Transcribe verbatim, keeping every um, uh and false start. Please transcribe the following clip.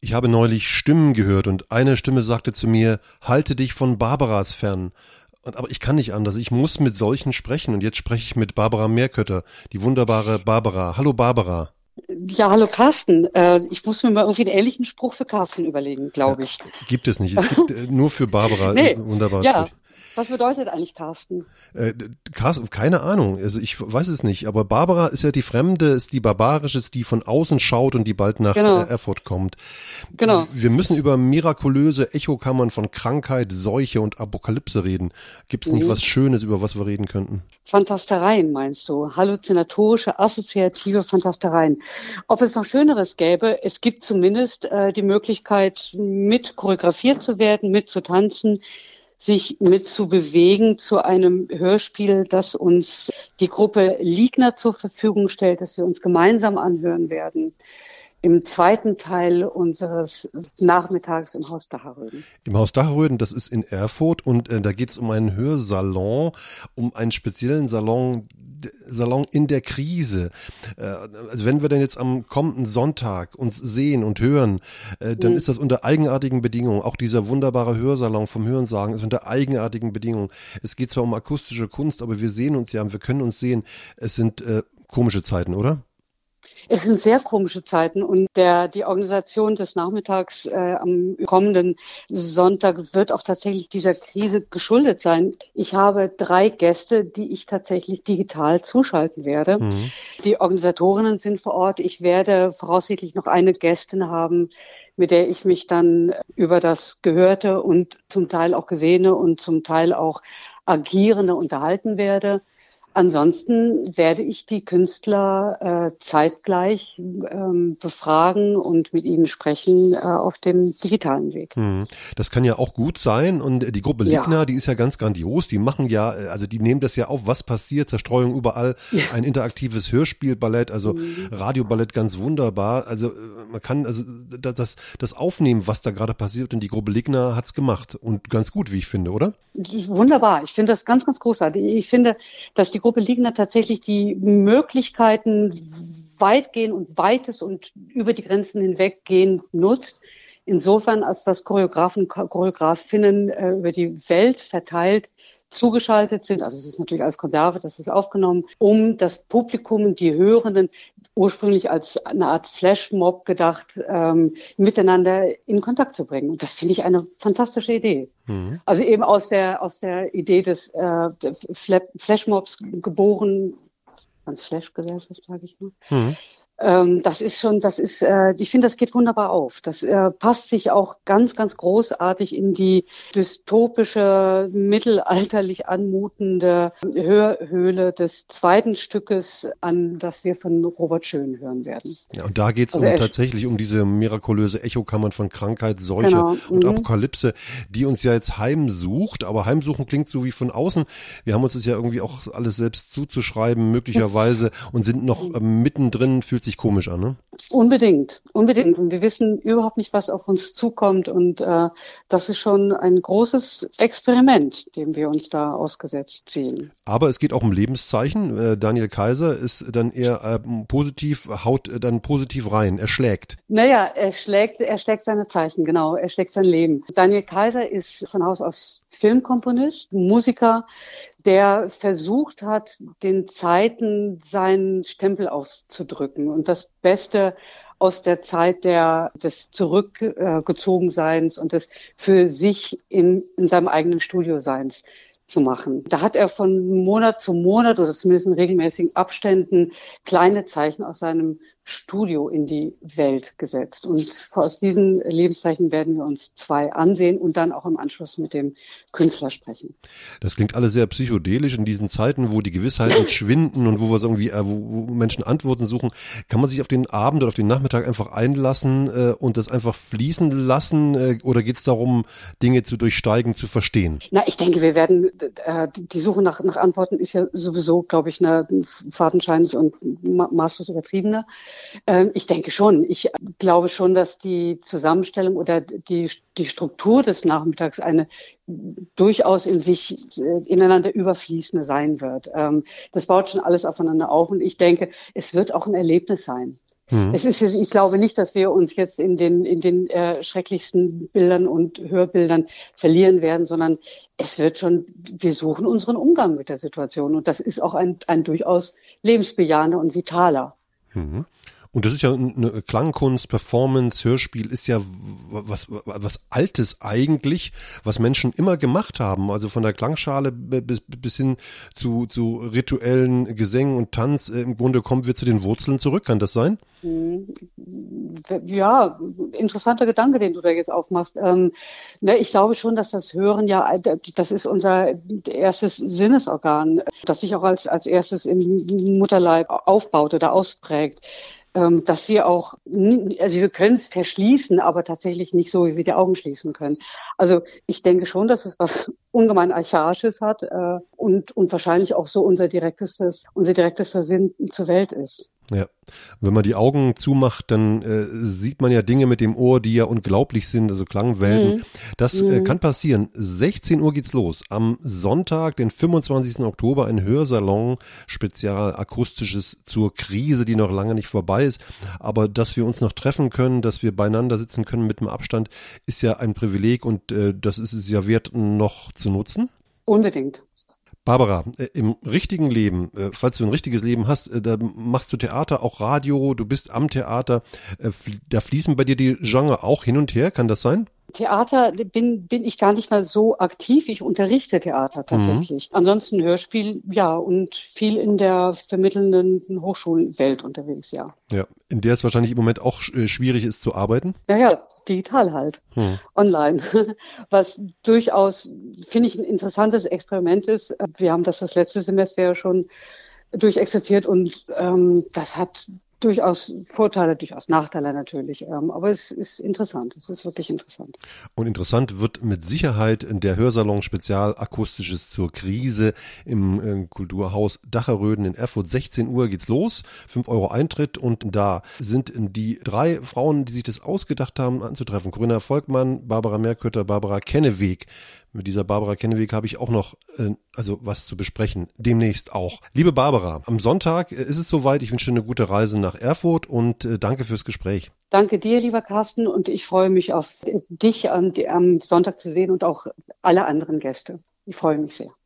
Ich habe neulich Stimmen gehört und eine Stimme sagte zu mir, halte dich von Barbaras fern. Und, aber ich kann nicht anders, ich muss mit solchen sprechen und jetzt spreche ich mit Barbara Meerkötter, die wunderbare Barbara. Hallo Barbara. Ja, hallo Carsten. Äh, ich muss mir mal irgendwie einen ähnlichen Spruch für Carsten überlegen, glaube ich. Ja, gibt es nicht, es gibt äh, nur für Barbara nee, wunderbare ja. Sprüche. Was bedeutet eigentlich Carsten? Äh, Carsten, keine Ahnung, also ich weiß es nicht, aber Barbara ist ja die Fremde, ist die Barbarische, ist die von außen schaut und die bald nach genau. äh, Erfurt kommt. Genau. Wir müssen über mirakulöse Echokammern von Krankheit, Seuche und Apokalypse reden. Gibt es nicht mhm. was Schönes, über was wir reden könnten? Fantastereien meinst du? Halluzinatorische, assoziative Fantastereien. Ob es noch Schöneres gäbe, es gibt zumindest äh, die Möglichkeit, mit choreografiert zu werden, mit zu tanzen, sich mit zu bewegen zu einem Hörspiel, das uns die Gruppe Liegner zur Verfügung stellt, das wir uns gemeinsam anhören werden. Im zweiten Teil unseres Nachmittags im Haus Dacherröden. Im Haus Dacherröden, das ist in Erfurt und äh, da geht es um einen Hörsalon, um einen speziellen Salon, Salon in der Krise. Äh, also wenn wir denn jetzt am kommenden Sonntag uns sehen und hören, äh, dann mhm. ist das unter eigenartigen Bedingungen. Auch dieser wunderbare Hörsalon vom Hörensagen ist unter eigenartigen Bedingungen. Es geht zwar um akustische Kunst, aber wir sehen uns ja, wir können uns sehen. Es sind äh, komische Zeiten, oder? Es sind sehr komische Zeiten und der, die Organisation des Nachmittags äh, am kommenden Sonntag wird auch tatsächlich dieser Krise geschuldet sein. Ich habe drei Gäste, die ich tatsächlich digital zuschalten werde. Mhm. Die Organisatorinnen sind vor Ort. Ich werde voraussichtlich noch eine Gästin haben, mit der ich mich dann über das Gehörte und zum Teil auch Gesehene und zum Teil auch Agierende unterhalten werde. Ansonsten werde ich die Künstler äh, zeitgleich ähm, befragen und mit ihnen sprechen äh, auf dem digitalen Weg. Hm. Das kann ja auch gut sein und die Gruppe Liegner, ja. die ist ja ganz grandios, die machen ja, also die nehmen das ja auf, was passiert, Zerstreuung überall, ja. ein interaktives Hörspielballett, also mhm. Radioballett ganz wunderbar, also man kann also das, das aufnehmen, was da gerade passiert und die Gruppe Liegner hat's gemacht und ganz gut, wie ich finde, oder? Wunderbar, ich finde das ganz, ganz großartig. Ich finde, dass die Gruppe Liegner tatsächlich die Möglichkeiten weitgehend und weites und über die Grenzen hinweggehend nutzt. Insofern, als dass Choreografen, Choreografinnen äh, über die Welt verteilt zugeschaltet sind. Also es ist natürlich als Konserve, das ist aufgenommen, um das Publikum, die Hörenden, ursprünglich als eine Art Flashmob gedacht, ähm, miteinander in Kontakt zu bringen. Und das finde ich eine fantastische Idee. Mhm. Also eben aus der aus der Idee des äh, Flashmobs geboren, ganz Flash-Gesellschaft, sage ich mal. Mhm. Ähm, das ist schon, das ist, äh, ich finde, das geht wunderbar auf. Das äh, passt sich auch ganz, ganz großartig in die dystopische, mittelalterlich anmutende Hörhöhle des zweiten Stückes an, das wir von Robert Schön hören werden. Ja, und da geht es also um, tatsächlich um diese mirakulöse Echokammern von Krankheit, Seuche genau. und mhm. Apokalypse, die uns ja jetzt heimsucht. Aber heimsuchen klingt so wie von außen. Wir haben uns das ja irgendwie auch alles selbst zuzuschreiben, möglicherweise, und sind noch äh, mittendrin, fühlt sich komisch an, ne? Unbedingt, unbedingt. Und wir wissen überhaupt nicht, was auf uns zukommt. Und äh, das ist schon ein großes Experiment, dem wir uns da ausgesetzt sehen. Aber es geht auch um Lebenszeichen. Äh, Daniel Kaiser ist dann eher äh, positiv, haut äh, dann positiv rein. Er schlägt. Naja, er schlägt, er schlägt seine Zeichen, genau. Er schlägt sein Leben. Daniel Kaiser ist von Haus aus Filmkomponist, Musiker, der versucht hat, den Zeiten seinen Stempel aufzudrücken und das Beste aus der Zeit der, des Zurückgezogenseins und des für sich in, in seinem eigenen Studioseins zu machen. Da hat er von Monat zu Monat oder zumindest in regelmäßigen Abständen kleine Zeichen aus seinem Studio in die Welt gesetzt. Und aus diesen Lebenszeichen werden wir uns zwei ansehen und dann auch im Anschluss mit dem Künstler sprechen. Das klingt alles sehr psychedelisch in diesen Zeiten, wo die Gewissheiten schwinden und wo wir irgendwie, äh, wo, wo Menschen Antworten suchen. Kann man sich auf den Abend oder auf den Nachmittag einfach einlassen äh, und das einfach fließen lassen? Äh, oder geht es darum, Dinge zu durchsteigen, zu verstehen? Na, ich denke, wir werden, äh, die Suche nach, nach Antworten ist ja sowieso, glaube ich, eine fadenscheinig und ma- maßlos übertriebene. Ich denke schon. Ich glaube schon, dass die Zusammenstellung oder die, die Struktur des Nachmittags eine durchaus in sich ineinander überfließende sein wird. Das baut schon alles aufeinander auf und ich denke, es wird auch ein Erlebnis sein. Mhm. Es ist, ich glaube nicht, dass wir uns jetzt in den, in den äh, schrecklichsten Bildern und Hörbildern verlieren werden, sondern es wird schon, wir suchen unseren Umgang mit der Situation. Und das ist auch ein, ein durchaus lebensbejahender und vitaler. Mhm. Und das ist ja eine Klangkunst, Performance, Hörspiel ist ja was, was Altes eigentlich, was Menschen immer gemacht haben. Also von der Klangschale bis, bis hin zu, zu rituellen Gesängen und Tanz. Im Grunde kommen wir zu den Wurzeln zurück. Kann das sein? Ja, interessanter Gedanke, den du da jetzt aufmachst. Ähm, ne, ich glaube schon, dass das Hören ja, das ist unser erstes Sinnesorgan, das sich auch als, als erstes im Mutterleib aufbaut oder ausprägt. Ähm, dass wir auch, also wir können es verschließen, aber tatsächlich nicht so, wie wir die Augen schließen können. Also ich denke schon, dass es was ungemein Archaisches hat äh, und, und wahrscheinlich auch so unser direktestes, unser direktester Sinn zur Welt ist. Ja, wenn man die Augen zumacht, dann äh, sieht man ja Dinge mit dem Ohr, die ja unglaublich sind, also Klangwelten. Mhm. Das äh, kann passieren. sechzehn Uhr geht's los. Am Sonntag, den fünfundzwanzigsten Oktober, ein Hörsalon, spezial akustisches zur Krise, die noch lange nicht vorbei ist. Aber dass wir uns noch treffen können, dass wir beieinander sitzen können mit dem Abstand, ist ja ein Privileg und äh, das ist es ja wert, noch zu nutzen. Unbedingt. Barbara, im richtigen Leben, falls du ein richtiges Leben hast, da machst du Theater, auch Radio, du bist am Theater, da fließen bei dir die Genre auch hin und her, kann das sein? Theater bin, bin ich gar nicht mal so aktiv. Ich unterrichte Theater tatsächlich. Mhm. Ansonsten Hörspiel, ja, und viel in der vermittelnden Hochschulwelt unterwegs, ja. Ja, in der es wahrscheinlich im Moment auch schwierig ist zu arbeiten? Ja, ja, digital halt, mhm. online. Was durchaus, finde ich, ein interessantes Experiment ist. Wir haben das das letzte Semester ja schon durchexerziert und ähm, das hat durchaus Vorteile, durchaus Nachteile natürlich. Ähm, aber es ist interessant. Es ist wirklich interessant. Und interessant wird mit Sicherheit der Hörsalon Spezial Akustisches zur Krise im äh, Kulturhaus Dacherröden in Erfurt. sechzehn Uhr geht's los. fünf Euro Eintritt. Und da sind die drei Frauen, die sich das ausgedacht haben, anzutreffen. Corinna Volkmann, Barbara Merkötter, Barbara Kenneweg. Mit dieser Barbara Kenneweg habe ich auch noch äh, also was zu besprechen, demnächst auch. Liebe Barbara, am Sonntag äh, ist es soweit. Ich wünsche dir eine gute Reise nach Erfurt und äh, danke fürs Gespräch. Danke dir, lieber Carsten, und ich freue mich auf dich am, am Sonntag zu sehen und auch alle anderen Gäste. Ich freue mich sehr.